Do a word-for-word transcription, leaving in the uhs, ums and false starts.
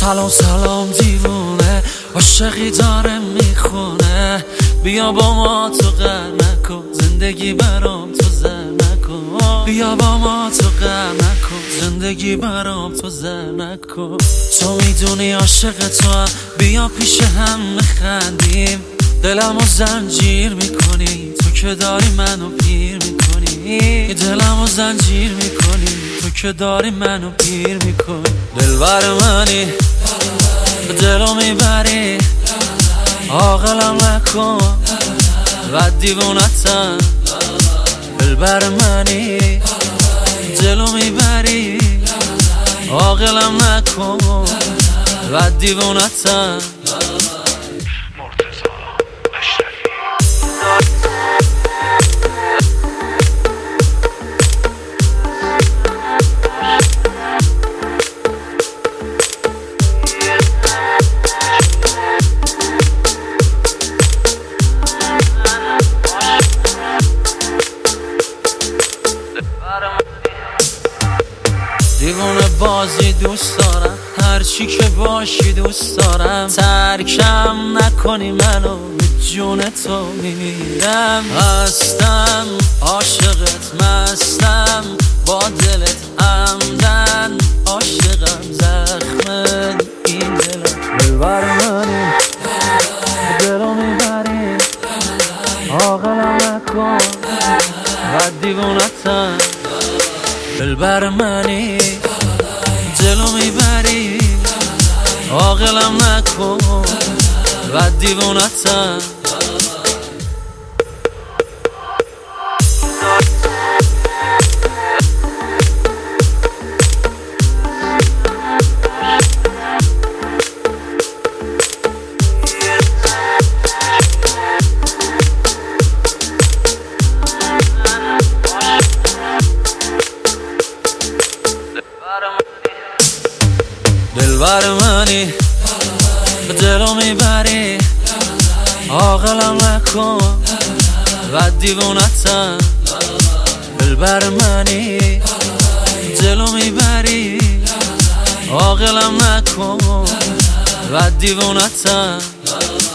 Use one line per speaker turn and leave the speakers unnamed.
سلام سلام دیوونه، عاشقی داره میخونه. بیا با ما تو غر نکن، زندگی برام تو زر نکن. بیا با ما تو غر نکن، زندگی برام تو زر نکن. تو میدونی عاشق تو هم، بیا پیش هم میخندیم. دلمو زنجیر میکنی، تو که داری منو پیر میکنی. دلمو زنجیر میکنی، تو که داری منو پیر میکنی. دلبر منی، دلو میبری، عاقلم نکن و دیوونتم. دلبر منی، دلو میبری، عاقلم نکن و دیوونتم. دیوونه بازی دوست دارم، هرچی که باشی دوست دارم. ترکم نکنی منو، به جون تو میمیرم. هستم عاشقت، مستم با دلت عمدن. عاشقم زخم این دلم. دلبر منی، دلو میبری، عاقلم نکن و دیوونتم. دلبر منی، دلو میبری، عاقلم نکن و دیوونتم. دلبر منی، دلو میبری، عاقلم نکن و دیوونتم. دلبر منی، دلو میبری، عاقلم نکن و دیوونتم.